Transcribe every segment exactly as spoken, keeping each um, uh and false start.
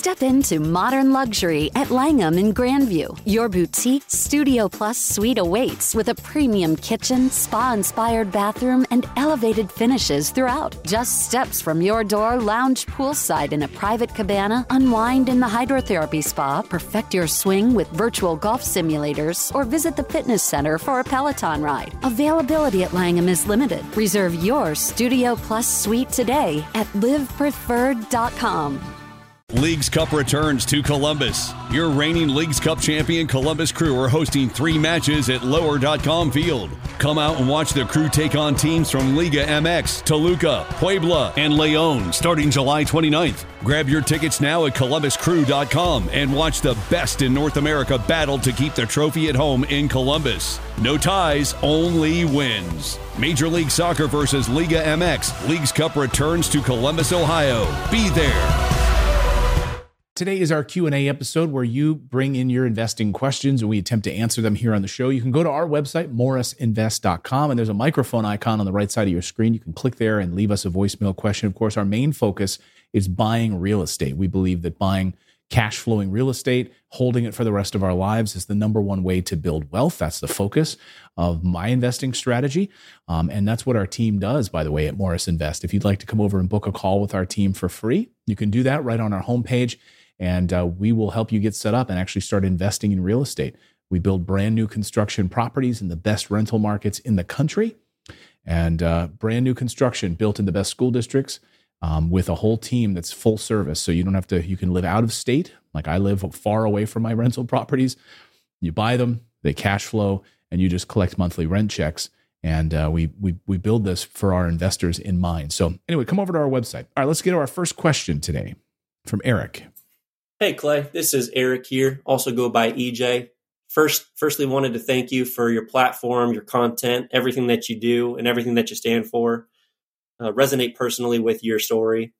Step into modern luxury at Langham in Grandview. Your boutique Studio Plus suite awaits with a premium kitchen, spa-inspired bathroom, and elevated finishes throughout. Just steps from your door, lounge poolside in a private cabana, unwind in the hydrotherapy spa, perfect your swing with virtual golf simulators, or visit the fitness center for a Peloton ride. Availability at Langham is limited. Reserve your Studio Plus suite today at live preferred dot com. Leagues Cup returns to Columbus. Your reigning Leagues Cup champion Columbus Crew are hosting three matches at lower dot com field. Come out and watch the Crew take on teams from Liga M X, Toluca, Puebla, and Leon starting July twenty-ninth. Grab your tickets now at columbus crew dot com and watch the best in North America battle to keep the trophy at home in Columbus. No ties, only wins. Major League Soccer versus Liga M X. Leagues Cup returns to Columbus, Ohio. Be there. Today is our Q and A episode where you bring in your investing questions and we attempt to answer them here on the show. You can go to our website, morris invest dot com, and there's a microphone icon on the right side of your screen. You can click there and leave us a voicemail question. Of course, our main focus is buying real estate. We believe that buying cash flowing real estate, holding it for the rest of our lives is the number one way to build wealth. That's the focus of my investing strategy. Um, and that's what our team does, by the way, at Morris Invest. If you'd like to come over and book a call with our team for free, you can do that right on our homepage. And uh, we will help you get set up and actually start investing in real estate. We build brand new construction properties in the best rental markets in the country, and uh, brand new construction built in the best school districts um, with a whole team that's full service. So you don't have to, you can live out of state. Like I live far away from my rental properties. You buy them, they cash flow, and you just collect monthly rent checks. And uh, we, we, we build this for our investors in mind. So anyway, come over to our website. All right, let's get to our first question today from Eric. Hey, Clay, this is Eric here, also go by E J. First, firstly, wanted to thank you for your platform, your content, everything that you do, and everything that you stand for. Uh, resonate personally with your story.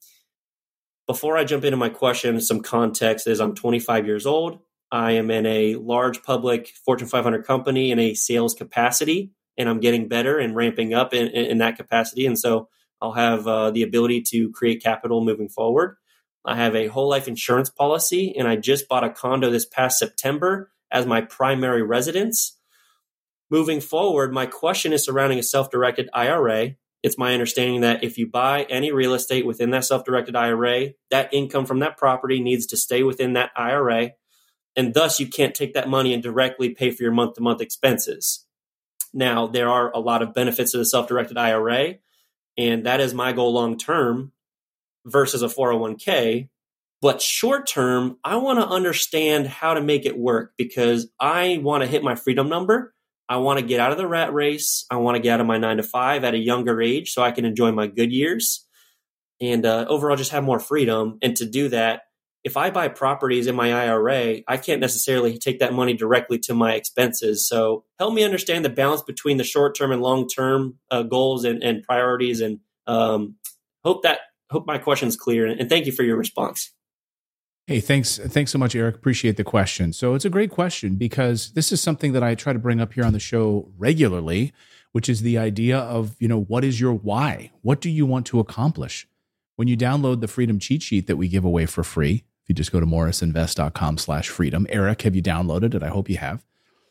Before I jump into my question, some context is I'm twenty-five years old. I am in a large public Fortune five hundred company in a sales capacity, and I'm getting better and ramping up in, in, in that capacity. And so I'll have uh, the ability to create capital moving forward. I have a whole life insurance policy, and I just bought a condo this past September as my primary residence. Moving forward, my question is surrounding a self-directed I R A. It's my understanding that if you buy any real estate within that self-directed I R A, that income from that property needs to stay within that I R A, and thus you can't take that money and directly pay for your month-to-month expenses. Now, there are a lot of benefits to the self-directed I R A, and that is my goal long-term versus a four oh one k. But short term, I want to understand how to make it work because I want to hit my freedom number. I want to get out of the rat race. I want to get out of my nine to five at a younger age so I can enjoy my good years and uh, overall just have more freedom. And to do that, if I buy properties in my I R A, I can't necessarily take that money directly to my expenses. So help me understand the balance between the short term and long term uh, goals and, and priorities, and um, hope that Hope my question is clear, and thank you for your response. Hey, thanks. Thanks so much, Eric. Appreciate the question. So it's a great question because this is something that I try to bring up here on the show regularly, which is the idea of, you know, what is your why? What do you want to accomplish? When you download the Freedom Cheat Sheet that we give away for free, if you just go to morris invest dot com slash freedom. Eric, have you downloaded it? I hope you have.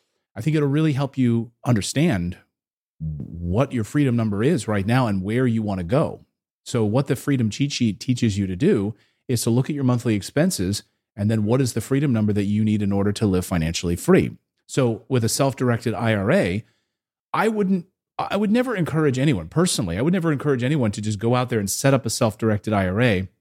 I think it'll really help you understand what your freedom number is right now and where you want to go. So what the Freedom Cheat Sheet teaches you to do is to look at your monthly expenses and then what is the freedom number that you need in order to live financially free. So with a self-directed I R A, I wouldn't, I would never encourage anyone, personally, I would never encourage anyone to just go out there and set up a self-directed I R A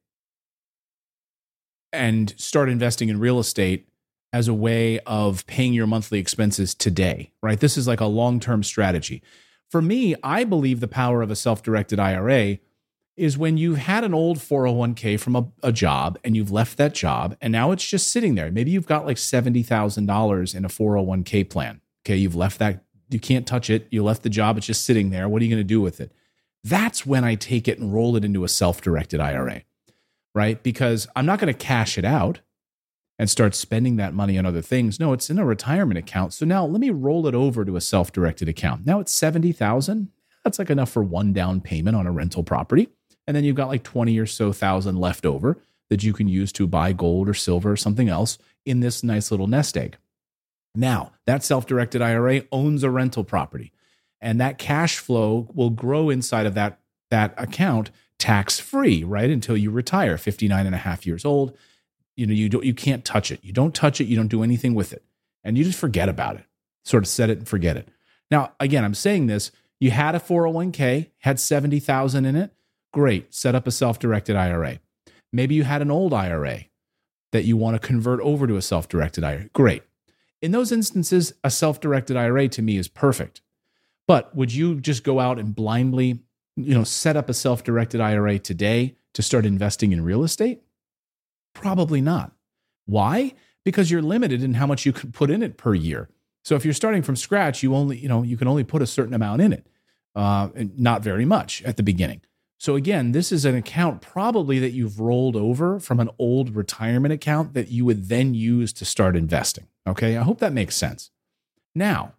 and start investing in real estate as a way of paying your monthly expenses today, right? This is like a long-term strategy. For me, I believe the power of a self-directed I R A is when you've had an old four oh one k from a, a job and you've left that job and now it's just sitting there. Maybe you've got like seventy thousand dollars in a four oh one k plan. Okay, you've left that, you can't touch it. You left the job, it's just sitting there. What are you going to do with it? That's when I take it and roll it into a self-directed I R A, right? Because I'm not going to cash it out and start spending that money on other things. No, it's in a retirement account. So now let me roll it over to a self-directed account. Now it's seventy thousand dollars. That's like enough for one down payment on a rental property. And then you've got like twenty or so thousand left over that you can use to buy gold or silver or something else in this nice little nest egg. Now, that self-directed I R A owns a rental property, and that cash flow will grow inside of that, that account tax-free, right, until you retire, fifty-nine and a half years old. You know, you don't, you can't touch it. You don't touch it. You don't do anything with it. And you just forget about it, sort of set it and forget it. Now, again, I'm saying this, you had a four oh one k, had seventy thousand in it. Great. Set up a self-directed I R A. Maybe you had an old I R A that you want to convert over to a self-directed I R A. Great. In those instances, a self-directed I R A to me is perfect. But would you just go out and blindly, you know, set up a self-directed I R A today to start investing in real estate? Probably not. Why? Because you're limited in how much you can put in it per year. So if you're starting from scratch, you only, you know, you can only put a certain amount in it, uh, and not very much at the beginning. So again, this is an account probably that you've rolled over from an old retirement account that you would then use to start investing. Okay, I hope that makes sense. Now,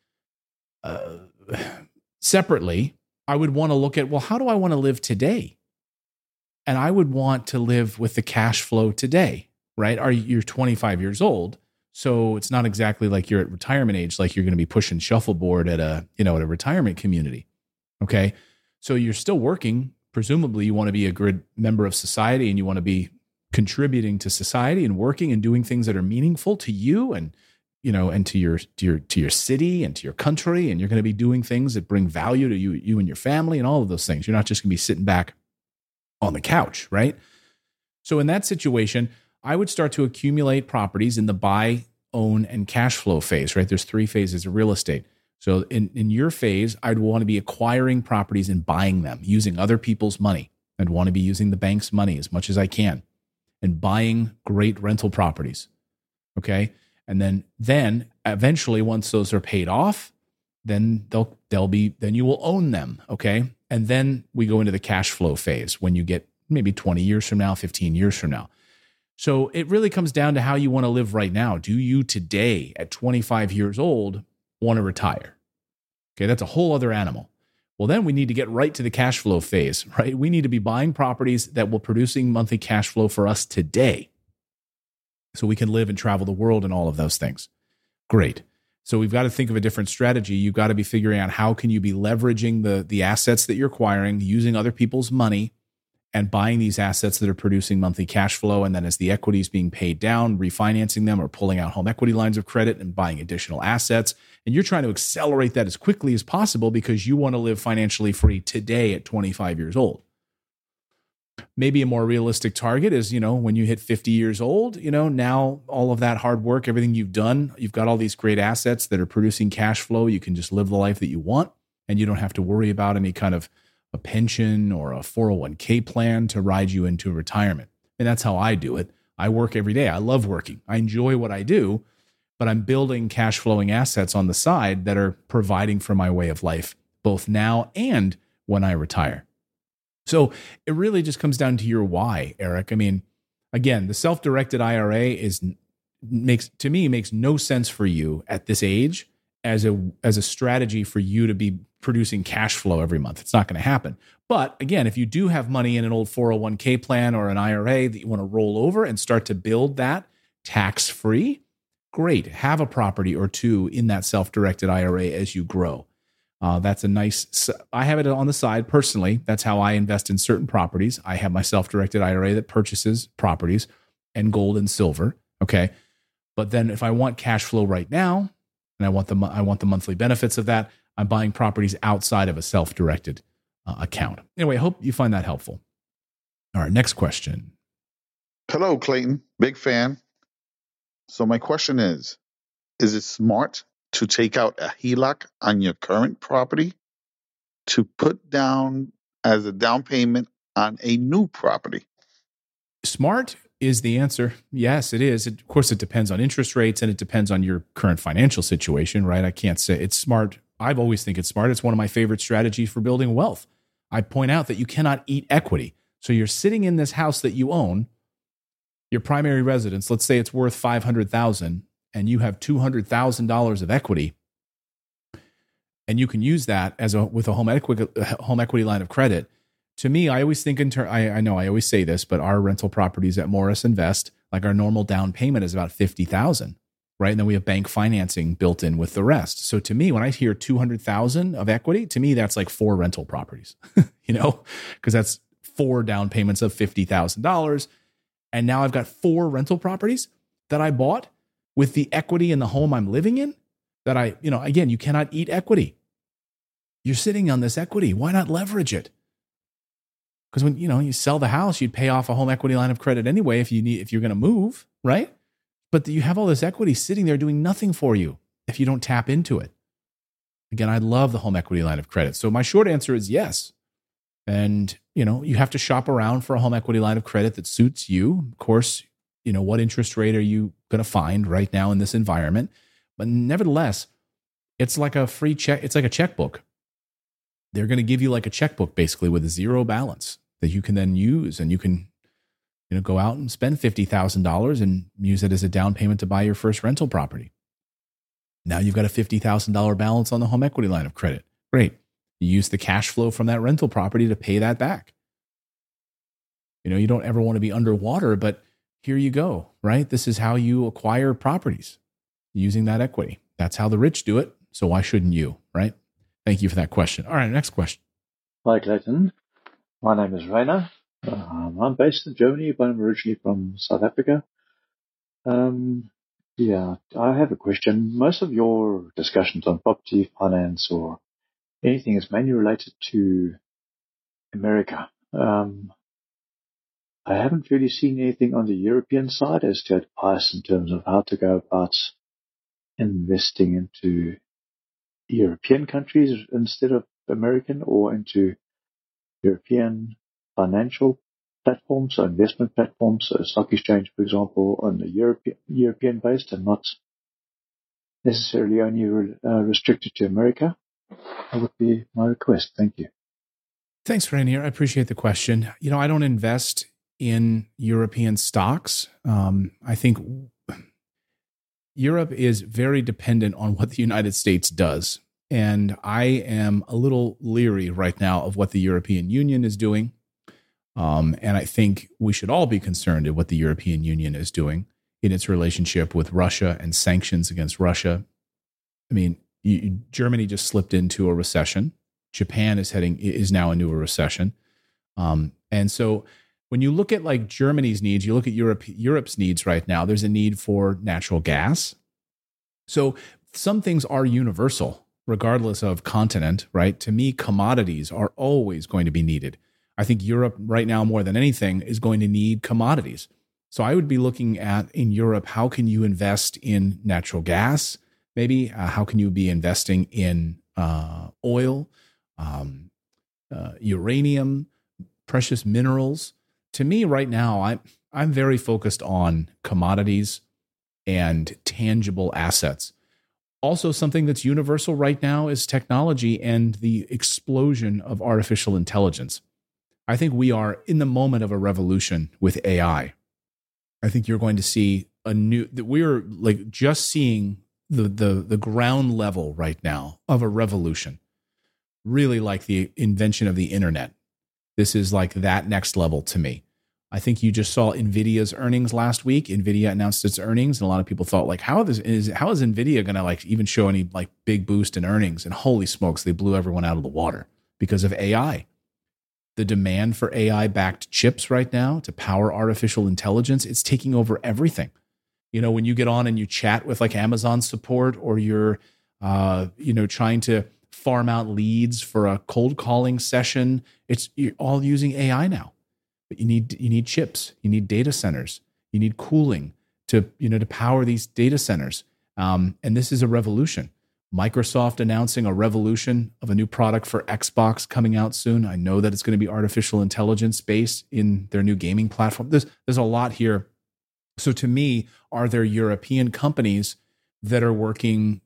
uh, separately, I would want to look at, well, how do I want to live today? And I would want to live with the cash flow today, right? Are you're twenty-five years old, so it's not exactly like you're at retirement age, like you're going to be pushing shuffleboard at a, you know, at a retirement community. Okay, so you're still working. Presumably, you want to be a good member of society, and you want to be contributing to society and working and doing things that are meaningful to you and, you know, and to your to your to your city and to your country. And you're going to be doing things that bring value to you, you and your family, and all of those things. You're not just going to be sitting back on the couch, right? So in that situation, I would start to accumulate properties in the buy, own, and cash flow phase, right? There's three phases of real estate. So in, in your phase, I'd want to be acquiring properties and buying them using other people's money. I'd want to be using the bank's money as much as I can and buying great rental properties, okay? And then, then eventually, once those are paid off, then they'll they'll be then you will own them, okay? And then we go into the cash flow phase when you get maybe twenty years from now, fifteen years from now. So it really comes down to how you want to live right now. Do you today at twenty-five years old want to retire? Okay, that's a whole other animal. Well, then we need to get right to the cash flow phase, right? We need to be buying properties that will producing monthly cash flow for us today so we can live and travel the world and all of those things. Great. So we've got to think of a different strategy. You've got to be figuring out how can you be leveraging the, the assets that you're acquiring, using other people's money and buying these assets that are producing monthly cash flow. And then as the equity is being paid down, refinancing them or pulling out home equity lines of credit and buying additional assets. And you're trying to accelerate that as quickly as possible because you want to live financially free today at twenty-five years old. Maybe a more realistic target is, you know, when you hit fifty years old, you know, now all of that hard work, everything you've done, you've got all these great assets that are producing cash flow. You can just live the life that you want and you don't have to worry about any kind of a pension or a four oh one k plan to ride you into retirement. And that's how I do it. I work every day. I love working. I enjoy what I do, but I'm building cash flowing assets on the side that are providing for my way of life, both now and when I retire. So it really just comes down to your why, Eric. I mean, again, the self-directed I R A is makes to me makes no sense for you at this age as a as a strategy for you to be producing cash flow every month. It's not going to happen. But again, if you do have money in an old four oh one k plan or an I R A that you want to roll over and start to build that tax-free, great. Have a property or two in that self-directed I R A as you grow. Uh, that's a nice, I have it on the side personally. That's how I invest in certain properties. I have my self-directed I R A that purchases properties and gold and silver. Okay. But then if I want cash flow right now, and I want the, I want the monthly benefits of that, I'm buying properties outside of a self-directed uh, account. Anyway, I hope you find that helpful. All right. Next question. Hello, Clayton. Big fan. So my question is, is it smart to take out a H E L O C on your current property to put down as a down payment on a new property? Smart is the answer. Yes, it is. It, of course, it depends on interest rates and it depends on your current financial situation, right? I can't say it's smart. I've always think it's smart. It's one of my favorite strategies for building wealth. I point out that you cannot eat equity. So you're sitting in this house that you own, your primary residence, let's say it's worth five hundred thousand dollars, and you have two hundred thousand dollars of equity, and you can use that as a with a home equity home equity line of credit to me, I always think in terms, I, I know I always say this, but our rental properties at Morris Invest, like our normal down payment is about fifty thousand, right? And then we have bank financing built in with the rest. So to me, when I hear two hundred thousand of equity, to me, that's like four rental properties, you know, because that's four down payments of fifty thousand dollars. And now I've got four rental properties that I bought with the equity in the home I'm living in that I, you know, again, you cannot eat equity. You're sitting on this equity. Why not leverage it? Because when, you know, you sell the house, you'd pay off a home equity line of credit anyway if you need, if you're going to move, right? But you have all this equity sitting there doing nothing for you if you don't tap into it. Again, I love the home equity line of credit. So my short answer is yes. And, you know, you have to shop around for a home equity line of credit that suits you. Of course, you know, what interest rate are you going to find right now in this environment? But nevertheless, it's like a free check. It's like a checkbook. They're going to give you like a checkbook basically with a zero balance that you can then use, and you can, you know, go out and spend fifty thousand dollars and use it as a down payment to buy your first rental property. Now you've got a fifty thousand dollars balance on the home equity line of credit. Great. You use the cash flow from that rental property to pay that back. You know, you don't ever want to be underwater, but here you go, right? This is how you acquire properties, using that equity. That's how the rich do it. So why shouldn't you, right? Thank you for that question. All right, next question. Hi, Clayton. My name is Rainer. Um, I'm based in Germany, but I'm originally from South Africa. Um, yeah, I have a question. Most of your discussions on property finance or anything is mainly related to America. Um, I haven't really seen anything on the European side as to advice in terms of how to go about investing into European countries instead of American, or into European financial platforms, so investment platforms, so stock exchange, for example, on the European European based and not necessarily only re, uh, restricted to America. That would be my request. Thank you. Thanks, Rainier. I appreciate the question. You know, I don't invest in European stocks. Um, I think Europe is very dependent on what the United States does. And I am a little leery right now of what the European Union is doing. Um, and I think we should all be concerned at what the European Union is doing in its relationship with Russia and sanctions against Russia. I mean, you, Germany just slipped into a recession. Japan is heading is now into a recession. Um, and so when you look at like Germany's needs, you look at Europe, Europe's needs right now, there's a need for natural gas. So some things are universal, regardless of continent, right? To me, commodities are always going to be needed. I think Europe right now, more than anything, is going to need commodities. So I would be looking at in Europe, how can you invest in natural gas? Maybe uh, how can you be investing in uh, oil, um, uh, uranium, precious minerals? To me right now, I'm, I'm very focused on commodities and tangible assets. Also, something that's universal right now is technology and the explosion of artificial intelligence. I think we are in the moment of a revolution with A I. I think you're going to see a new, that we're like just seeing the, the, the ground level right now of a revolution, really like the invention of the internet. This is like that next level to me. I think you just saw NVIDIA's earnings last week. NVIDIA announced its earnings, and a lot of people thought, like, how is, is, how is NVIDIA going to like even show any like big boost in earnings? And holy smokes, they blew everyone out of the water because of A I. The demand for A I-backed chips right now to power artificial intelligence, it's taking over everything. You know, when you get on and you chat with like Amazon support, or you're, uh, you know, trying to farm out leads for a cold calling session, it's you're all using A I now. But you need you need chips, you need data centers, you need cooling to you know to power these data centers. Um, and this is a revolution. Microsoft announcing a revolution of a new product for Xbox coming out soon. I know that it's going to be artificial intelligence based in their new gaming platform. There's there's a lot here. So to me, are there European companies that are working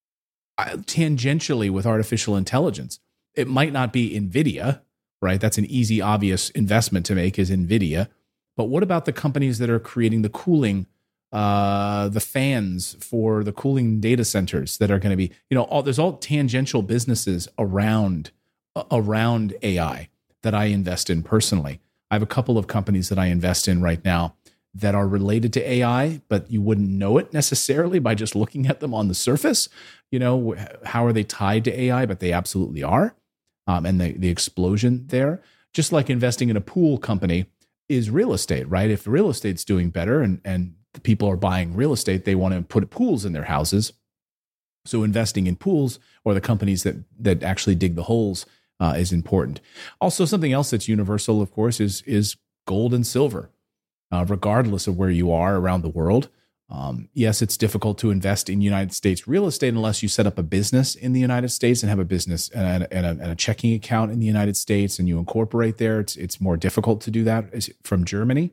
tangentially with artificial intelligence? It might not be NVIDIA, right? That's an easy, obvious investment to make, is NVIDIA. But what about the companies that are creating the cooling, uh, the fans for the cooling data centers that are going to be, you know, all, there's all tangential businesses around, uh, around A I that I invest in personally. I have a couple of companies that I invest in right now that are related to A I, but you wouldn't know it necessarily by just looking at them on the surface. You know, how are they tied to A I? But they absolutely are. Um, and the, the explosion there, just like investing in a pool company is real estate, right? If real estate's doing better and, and the people are buying real estate, they want to put pools in their houses. So investing in pools or the companies that that actually dig the holes uh, is important. Also, something else that's universal, of course, is, is gold and silver. Uh, regardless of where you are around the world. Um, yes, it's difficult to invest in United States real estate unless you set up a business in the United States and have a business and a, and a, and a checking account in the United States and you incorporate there. It's, it's more difficult to do that from Germany.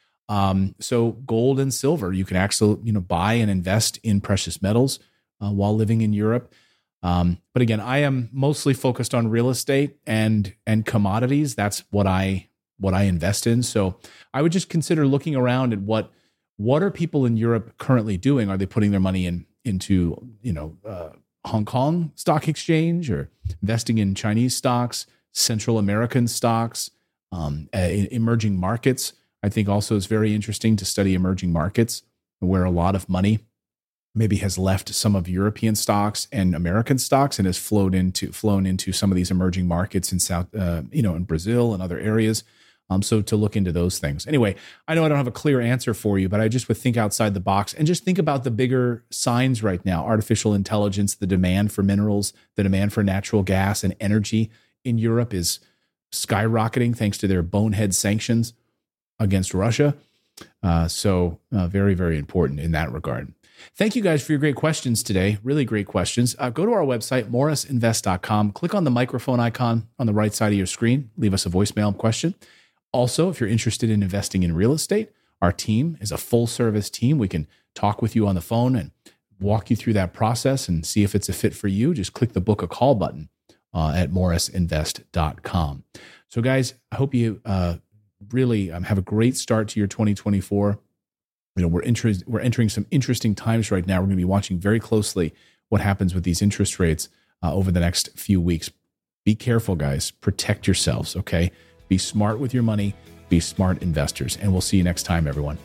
Um, so gold and silver, you can actually you know buy and invest in precious metals uh, while living in Europe. Um, but again, I am mostly focused on real estate and and commodities. That's what I what I invest in. So I would just consider looking around at what what are people in Europe currently doing? Are they putting their money in into you know uh, Hong Kong Stock Exchange or investing in Chinese stocks, Central American stocks, um, uh, emerging markets? I think also is very interesting to study emerging markets where a lot of money maybe has left some of European stocks and American stocks and has flowed into flown into some of these emerging markets in South, uh, you know, in Brazil and other areas. Um, so to look into those things. Anyway, I know I don't have a clear answer for you, but I just would think outside the box and just think about the bigger signs right now: artificial intelligence, the demand for minerals, the demand for natural gas and energy in Europe is skyrocketing thanks to their bonehead sanctions against Russia. Uh, so uh, very, very important in that regard. Thank you guys for your great questions today. Really great questions. Uh, go to our website, morris invest dot com. Click on the microphone icon on the right side of your screen. Leave us a voicemail question. Also, if you're interested in investing in real estate, our team is a full service team. We can talk with you on the phone and walk you through that process and see if it's a fit for you. Just click the book a call button uh, at morris invest dot com. So guys, I hope you uh, really um, have a great start to your twenty twenty-four. You know, we're, inter- we're entering some interesting times right now. We're going to be watching very closely what happens with these interest rates uh, over the next few weeks. Be careful, guys. Protect yourselves, okay? Be smart with your money. Be smart investors. And we'll see you next time, everyone.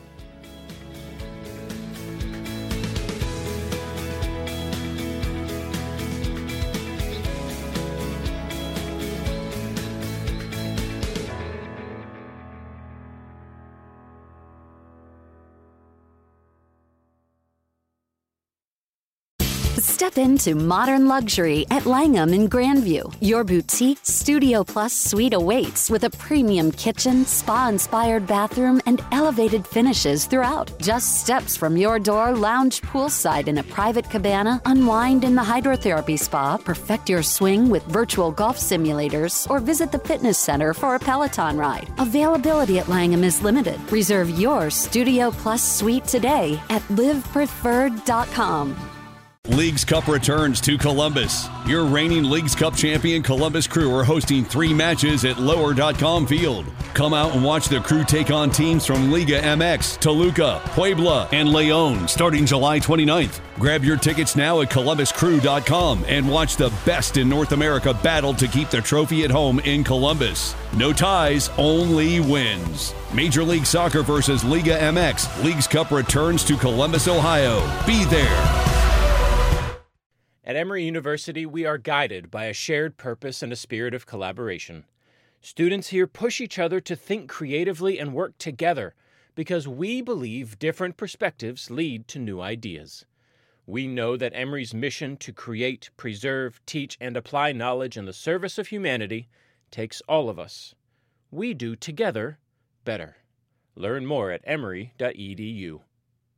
Step into modern luxury at Langham in Grandview. Your boutique Studio Plus suite awaits with a premium kitchen, spa-inspired bathroom, and elevated finishes throughout. Just steps from your door, lounge poolside in a private cabana, unwind in the hydrotherapy spa, perfect your swing with virtual golf simulators, or visit the fitness center for a Peloton ride. Availability at Langham is limited. Reserve your Studio Plus suite today at live preferred dot com. Leagues Cup returns to Columbus. Your reigning Leagues Cup champion Columbus Crew are hosting three matches at lower dot com field. Come out and watch the Crew take on teams from Liga M X, Toluca, Puebla, and Leon starting July twenty-ninth. Grab your tickets now at columbus crew dot com and watch the best in North America battle to keep the trophy at home in Columbus. No ties, only wins. Major League Soccer versus Liga M X. Leagues Cup returns to Columbus, Ohio. Be there. At Emory University, we are guided by a shared purpose and a spirit of collaboration. Students here push each other to think creatively and work together because we believe different perspectives lead to new ideas. We know that Emory's mission to create, preserve, teach, and apply knowledge in the service of humanity takes all of us. We do together better. Learn more at emory dot e d u.